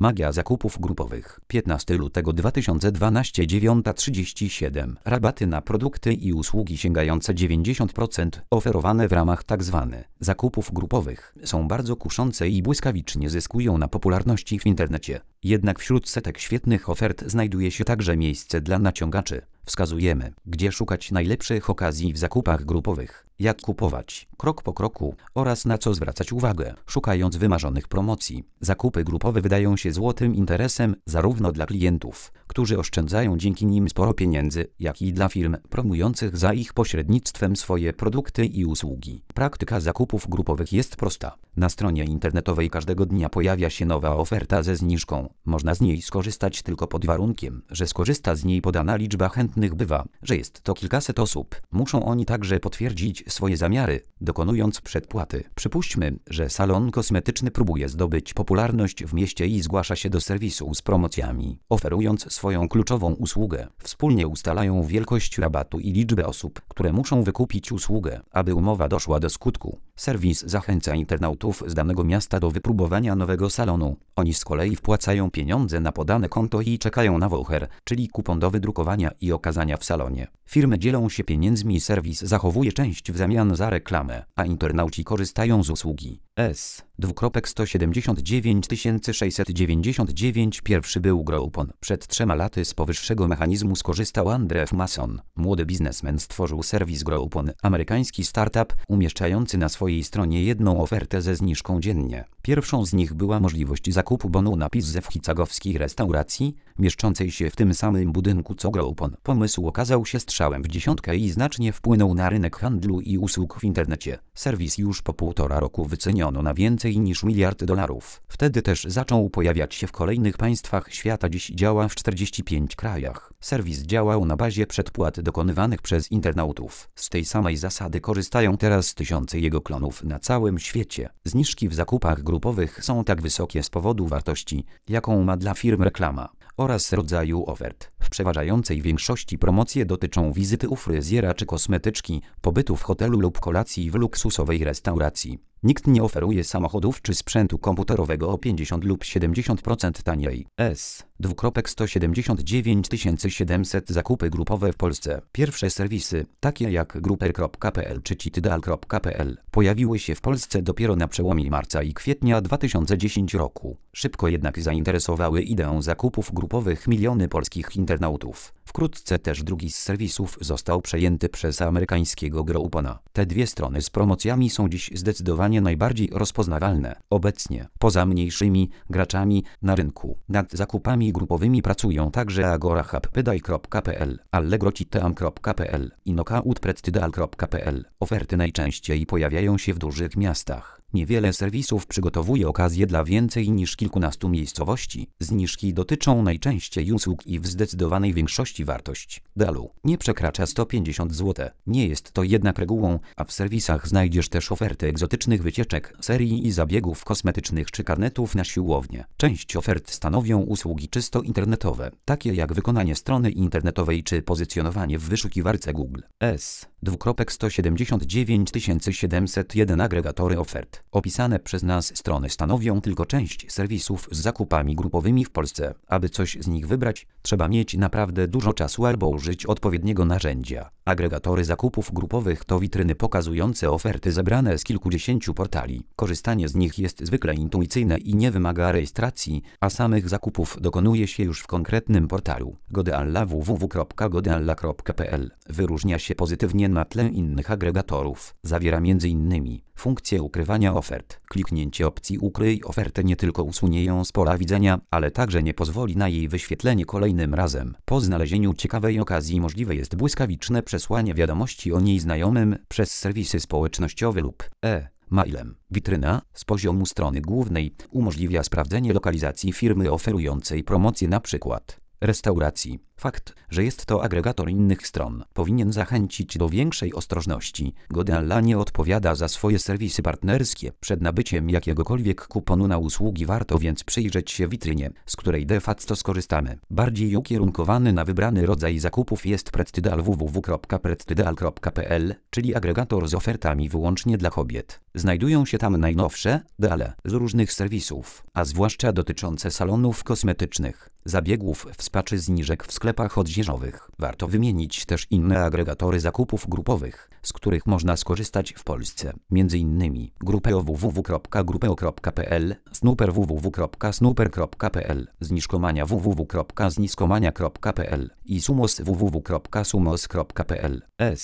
Magia zakupów grupowych. 15 lutego 2012, 9:37. Rabaty na produkty i usługi sięgające 90% oferowane w ramach tzw. zakupów grupowych są bardzo kuszące i błyskawicznie zyskują na popularności w internecie. Jednak wśród setek świetnych ofert znajduje się także miejsce dla naciągaczy. Wskazujemy, gdzie szukać najlepszych okazji w zakupach grupowych, jak kupować, krok po kroku oraz na co zwracać uwagę, szukając wymarzonych promocji. Zakupy grupowe wydają się złotym interesem zarówno dla klientów, którzy oszczędzają dzięki nim sporo pieniędzy, jak i dla firm promujących za ich pośrednictwem swoje produkty i usługi. Praktyka zakupów grupowych jest prosta. Na stronie internetowej każdego dnia pojawia się nowa oferta ze zniżką. Można z niej skorzystać tylko pod warunkiem, że skorzysta z niej podana liczba chętnych. Bywa, że jest to kilkaset osób. Muszą oni także potwierdzić swoje zamiary, dokonując przedpłaty. Przypuśćmy, że salon kosmetyczny próbuje zdobyć popularność w mieście i zgłasza się do serwisu z promocjami. Oferując swoją kluczową usługę, wspólnie ustalają wielkość rabatu i liczbę osób, które muszą wykupić usługę, aby umowa doszła do skutku. Serwis zachęca internautów z danego miasta do wypróbowania nowego salonu. Oni z kolei wpłacają pieniądze na podane konto i czekają na voucher, czyli kupon do wydrukowania i okazania w salonie. Firmy dzielą się pieniędzmi, serwis zachowuje część w zamian za reklamę, a internauci korzystają z usługi. 179 699. Pierwszy był Groupon. Przed 3 laty z powyższego mechanizmu skorzystał Andrew Mason. Młody biznesmen stworzył serwis Groupon, amerykański startup umieszczający na swojej stronie jedną ofertę ze zniżką dziennie. Pierwszą z nich była możliwość zakupu bonu na pizzę w chicagowskiej restauracji, mieszczącej się w tym samym budynku co Groupon. Pomysł okazał się strzałem w dziesiątkę i znacznie wpłynął na rynek handlu i usług w internecie. Serwis już po 1,5 roku wyceniono na więcej niż $1 miliard. Wtedy też zaczął pojawiać się w kolejnych państwach świata. Dziś działa w 45 krajach. Serwis działał na bazie przedpłat dokonywanych przez internautów. Z tej samej zasady korzystają teraz tysiące jego klonów na całym świecie. Zniżki w zakupach grupowych są tak wysokie z powodu wartości, jaką ma dla firm reklama, oraz rodzaju ofert. W przeważającej większości promocje dotyczą wizyty u fryzjera czy kosmetyczki, pobytu w hotelu lub kolacji w luksusowej restauracji. Nikt nie oferuje samochodów czy sprzętu komputerowego o 50 lub 70% taniej. 179 700. Zakupy grupowe w Polsce. Pierwsze serwisy, takie jak Gruper.pl czy Citadel.pl, pojawiły się w Polsce dopiero na przełomie marca i kwietnia 2010 roku. Szybko jednak zainteresowały ideą zakupów grupowych miliony polskich internautów. Wkrótce też drugi z serwisów został przejęty przez amerykańskiego Groupona. Te dwie strony z promocjami są dziś zdecydowanie najbardziej rozpoznawalne. Obecnie, poza mniejszymi graczami na rynku, nad zakupami grupowymi pracują także Agora, Happybuy.pl, Allegro, Citeam.pl i Knockout.pl. Oferty najczęściej pojawiają się w dużych miastach. Niewiele serwisów przygotowuje okazje dla więcej niż kilkunastu miejscowości. Zniżki dotyczą najczęściej usług i w zdecydowanej większości wartość dalu nie przekracza 150 zł. Nie jest to jednak regułą, a w serwisach znajdziesz też oferty egzotycznych wycieczek, serii i zabiegów kosmetycznych czy karnetów na siłownię. Część ofert stanowią usługi czysto internetowe, takie jak wykonanie strony internetowej czy pozycjonowanie w wyszukiwarce Google. 179 701. Agregatory ofert. Opisane przez nas strony stanowią tylko część serwisów z zakupami grupowymi w Polsce. Aby coś z nich wybrać, trzeba mieć naprawdę dużo czasu albo użyć odpowiedniego narzędzia. Agregatory zakupów grupowych to witryny pokazujące oferty zebrane z kilkudziesięciu portali. Korzystanie z nich jest zwykle intuicyjne i nie wymaga rejestracji, a samych zakupów dokonuje się już w konkretnym portalu. Godealla www.godealla.pl wyróżnia się pozytywnie na tle innych agregatorów. Zawiera m.in. funkcję ukrywania ofert. Kliknięcie opcji Ukryj ofertę nie tylko usunie ją z pola widzenia, ale także nie pozwoli na jej wyświetlenie kolejnym razem. Po znalezieniu ciekawej okazji możliwe jest błyskawiczne przesłanie wiadomości o niej znajomym przez serwisy społecznościowe lub mailem. Witryna z poziomu strony głównej umożliwia sprawdzenie lokalizacji firmy oferującej promocję, np. restauracji. Fakt, że jest to agregator innych stron, powinien zachęcić do większej ostrożności. Godealla nie odpowiada za swoje serwisy partnerskie. Przed nabyciem jakiegokolwiek kuponu na usługi warto więc przyjrzeć się witrynie, z której de facto skorzystamy. Bardziej ukierunkowany na wybrany rodzaj zakupów jest Prettydeal www.prettydeal.pl, czyli agregator z ofertami wyłącznie dla kobiet. Znajdują się tam najnowsze deale z różnych serwisów, a zwłaszcza dotyczące salonów kosmetycznych, zabiegów w spa czy zniżek w sklepach odzieżowych. Warto wymienić też inne agregatory zakupów grupowych, z których można skorzystać w Polsce, m.in. Grupeo www.grupeo.pl, Snooper www.snooper.pl, Zniżkomania www.zniżkomania.pl i Sumos www.sumos.pl.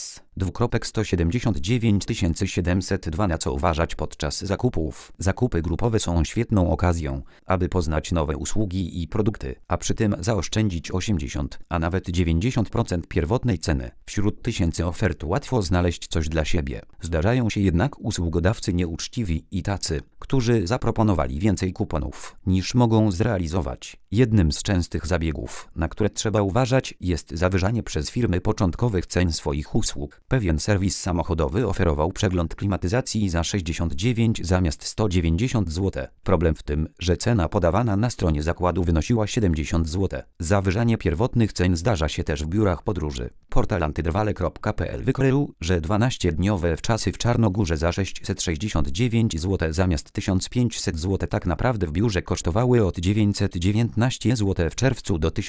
179 702. Na co uważać podczas zakupów? Zakupy grupowe są świetną okazją, aby poznać nowe usługi i produkty, a przy tym zaoszczędzić 80, a nawet 90% pierwotnej ceny. Wśród tysięcy ofert łatwo znaleźć coś dla siebie. Zdarzają się jednak usługodawcy nieuczciwi i tacy, którzy zaproponowali więcej kuponów, niż mogą zrealizować. Jednym z częstych zabiegów, na które trzeba uważać, jest zawyżanie przez firmy początkowych cen swoich usług. Pewien serwis samochodowy oferował przegląd klimatyzacji za 69 zamiast 190 zł. Problem w tym, że cena podawana na stronie zakładu wynosiła 70 zł. Zawyżanie pierwotnych cen zdarza się też w biurach podróży. Portal antydrwale.pl wykrył, że 12-dniowe wczasy w Czarnogórze za 669 zł zamiast 1500 zł tak naprawdę w biurze kosztowały od 919 zł w czerwcu do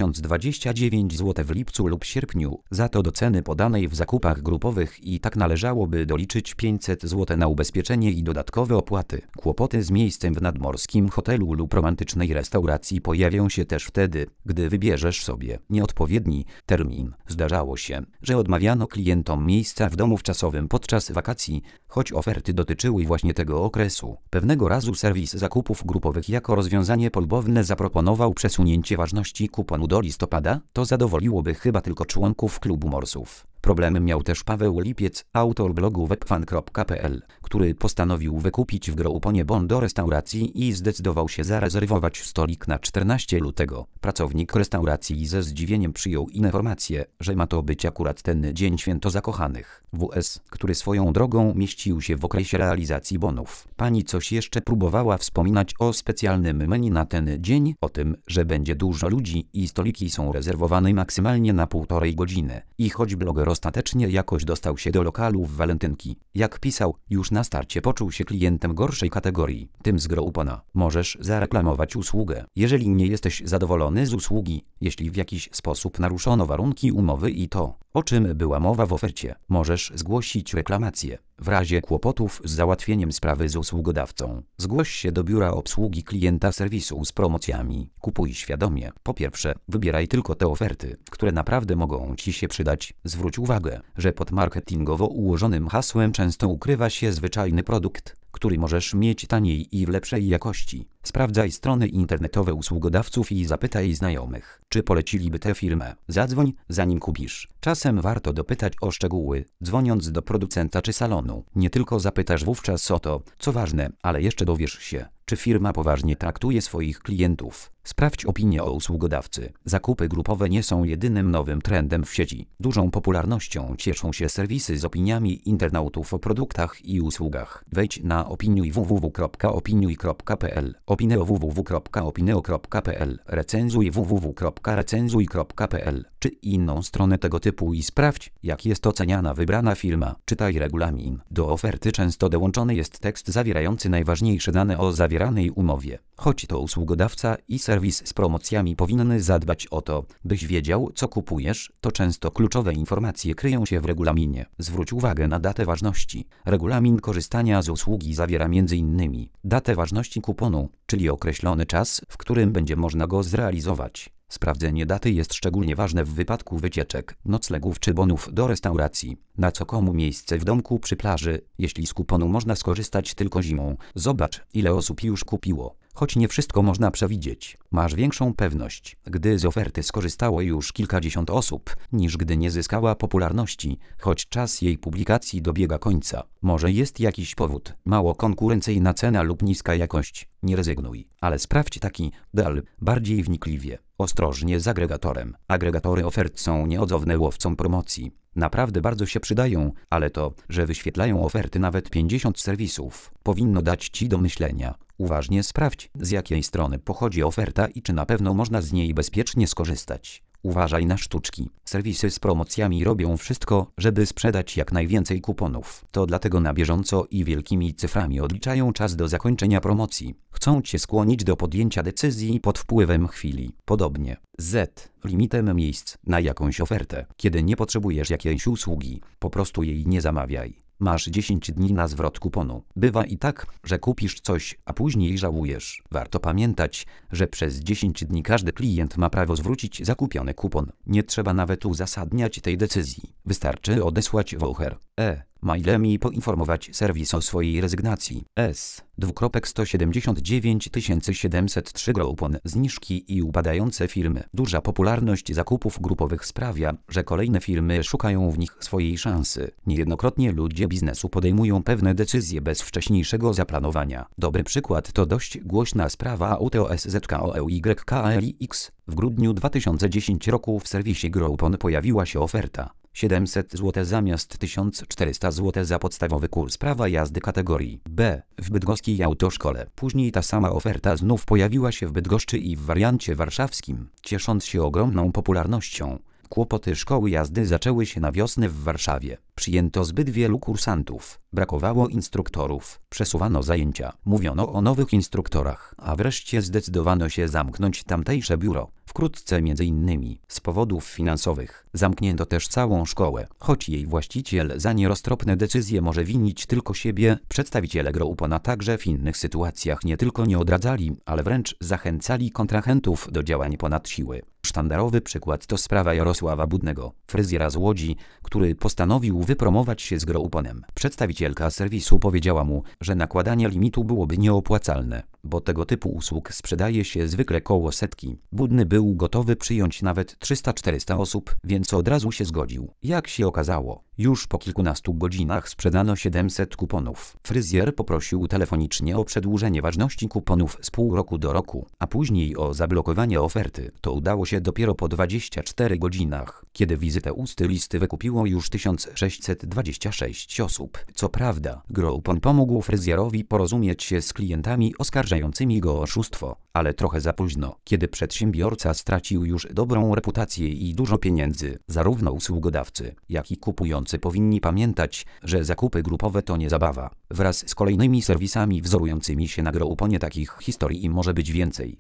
1029 zł w lipcu lub sierpniu. Za to do ceny podanej w zakupach grupowych i tak należałoby doliczyć 500 zł na ubezpieczenie i dodatkowe opłaty. Kłopoty z miejscem w nadmorskim hotelu lub romantycznej restauracji pojawią się też wtedy, gdy wybierzesz sobie nieodpowiedni termin. Zdarzało się, że odmawiano klientom miejsca w domu wczasowym podczas wakacji, choć oferty dotyczyły właśnie tego okresu. Pewnego razu serwis zakupów grupowych jako rozwiązanie polubowne zaproponował przesunięcie ważności kuponu do listopada. To zadowoliłoby chyba tylko członków klubu morsów. Problem miał też Paweł Lipiec, autor blogu webfan.pl, który postanowił wykupić w Grouponie bon do restauracji i zdecydował się zarezerwować stolik na 14 lutego. Pracownik restauracji ze zdziwieniem przyjął informację, że ma to być akurat ten dzień święto zakochanych. WS, który swoją drogą mieścił się w okresie realizacji bonów. Pani coś jeszcze próbowała wspominać o specjalnym menu na ten dzień, o tym, że będzie dużo ludzi i stoliki są rezerwowane maksymalnie na 1,5 godziny. I choć bloger ostatecznie jakoś dostał się do lokalu w walentynki, jak pisał, już na starcie poczuł się klientem gorszej kategorii, tym z Groupona. Możesz zareklamować usługę, jeżeli nie jesteś zadowolony z usługi, jeśli w jakiś sposób naruszono warunki umowy i to, o czym była mowa w ofercie. Możesz zgłosić reklamację. W razie kłopotów z załatwieniem sprawy z usługodawcą, zgłoś się do biura obsługi klienta serwisu z promocjami. Kupuj świadomie. Po pierwsze, wybieraj tylko te oferty, które naprawdę mogą Ci się przydać. Zwróć uwagę, że pod marketingowo ułożonym hasłem często ukrywa się zwyczajny produkt, który możesz mieć taniej i w lepszej jakości. Sprawdzaj strony internetowe usługodawców i zapytaj znajomych, czy poleciliby tę firmę. Zadzwoń, zanim kupisz. Czasem warto dopytać o szczegóły, dzwoniąc do producenta czy salonu. Nie tylko zapytasz wówczas o to, co ważne, ale jeszcze dowiesz się, czy firma poważnie traktuje swoich klientów. Sprawdź opinię o usługodawcy. Zakupy grupowe nie są jedynym nowym trendem w sieci. Dużą popularnością cieszą się serwisy z opiniami internautów o produktach i usługach. Wejdź na opiniuj www.opiniuj.pl, opineo www.opineo.pl, recenzuj www.recenzuj.pl czy inną stronę tego typu i sprawdź, jak jest oceniana wybrana firma. Czytaj regulamin. Do oferty często dołączony jest tekst zawierający najważniejsze dane o zawieranej umowie. Choć to usługodawca i serwis z promocjami powinny zadbać o to, byś wiedział, co kupujesz, to często kluczowe informacje kryją się w regulaminie. Zwróć uwagę na datę ważności. Regulamin korzystania z usługi zawiera m.in. datę ważności kuponu, czyli określony czas, w którym będzie można go zrealizować. Sprawdzenie daty jest szczególnie ważne w wypadku wycieczek, noclegów czy bonów do restauracji. Na co komu miejsce w domku przy plaży, jeśli z kuponu można skorzystać tylko zimą. Zobacz, ile osób już kupiło. Choć nie wszystko można przewidzieć, masz większą pewność, gdy z oferty skorzystało już kilkadziesiąt osób, niż gdy nie zyskała popularności, choć czas jej publikacji dobiega końca. Może jest jakiś powód, mało konkurencyjna cena lub niska jakość. Nie rezygnuj, ale sprawdź taki deal bardziej wnikliwie. Ostrożnie z agregatorem. Agregatory ofert są nieodzowne łowcą promocji. Naprawdę bardzo się przydają, ale to, że wyświetlają oferty nawet 50 serwisów, powinno dać Ci do myślenia. Uważnie sprawdź, z jakiej strony pochodzi oferta i czy na pewno można z niej bezpiecznie skorzystać. Uważaj na sztuczki. Serwisy z promocjami robią wszystko, żeby sprzedać jak najwięcej kuponów. To dlatego na bieżąco i wielkimi cyframi odliczają czas do zakończenia promocji. Chcą Cię skłonić do podjęcia decyzji pod wpływem chwili. Podobnie z limitem miejsc na jakąś ofertę. Kiedy nie potrzebujesz jakiejś usługi, po prostu jej nie zamawiaj. Masz 10 dni na zwrot kuponu. Bywa i tak, że kupisz coś, a później żałujesz. Warto pamiętać, że przez 10 dni każdy klient ma prawo zwrócić zakupiony kupon. Nie trzeba nawet uzasadniać tej decyzji. Wystarczy odesłać voucher mailem i poinformować serwis o swojej rezygnacji. 179 703 Groupon. Zniżki i upadające firmy. Duża popularność zakupów grupowych sprawia, że kolejne firmy szukają w nich swojej szansy. Niejednokrotnie ludzie biznesu podejmują pewne decyzje bez wcześniejszego zaplanowania. Dobry przykład to dość głośna sprawa Auto SZKOEYKLX. W grudniu 2010 roku w serwisie Groupon pojawiła się oferta 700 zł zamiast 1400 zł za podstawowy kurs prawa jazdy kategorii B w bydgoskiej autoszkole. Później ta sama oferta znów pojawiła się w Bydgoszczy i w wariancie warszawskim, ciesząc się ogromną popularnością. Kłopoty szkoły jazdy zaczęły się na wiosnę w Warszawie. Przyjęto zbyt wielu kursantów, brakowało instruktorów, przesuwano zajęcia, mówiono o nowych instruktorach, a wreszcie zdecydowano się zamknąć tamtejsze biuro. Wkrótce m.in. z powodów finansowych zamknięto też całą szkołę. Choć jej właściciel za nieroztropne decyzje może winić tylko siebie, przedstawiciele Groupona także w innych sytuacjach nie tylko nie odradzali, ale wręcz zachęcali kontrahentów do działań ponad siły. Sztandarowy przykład to sprawa Jarosława Budnego, fryzjera z Łodzi, który postanowił wypromować się z Grouponem. Przedstawicielka serwisu powiedziała mu, że nakładanie limitu byłoby nieopłacalne, bo tego typu usług sprzedaje się zwykle koło setki. Budny był gotowy przyjąć nawet 300-400 osób, więc od razu się zgodził. Jak się okazało, już po kilkunastu godzinach sprzedano 700 kuponów. Fryzjer poprosił telefonicznie o przedłużenie ważności kuponów z pół roku do roku, a później o zablokowanie oferty. To udało się dopiero po 24 godzinach, kiedy wizytę u stylisty wykupiło już 1626 osób. Co prawda, Groupon pomógł fryzjerowi porozumieć się z klientami oskarżającymi go o oszustwo, ale trochę za późno, kiedy przedsiębiorca stracił już dobrą reputację i dużo pieniędzy. Zarówno usługodawcy, jak i kupujący powinni pamiętać, że zakupy grupowe to nie zabawa. Wraz z kolejnymi serwisami wzorującymi się na Grouponie takich historii może być więcej.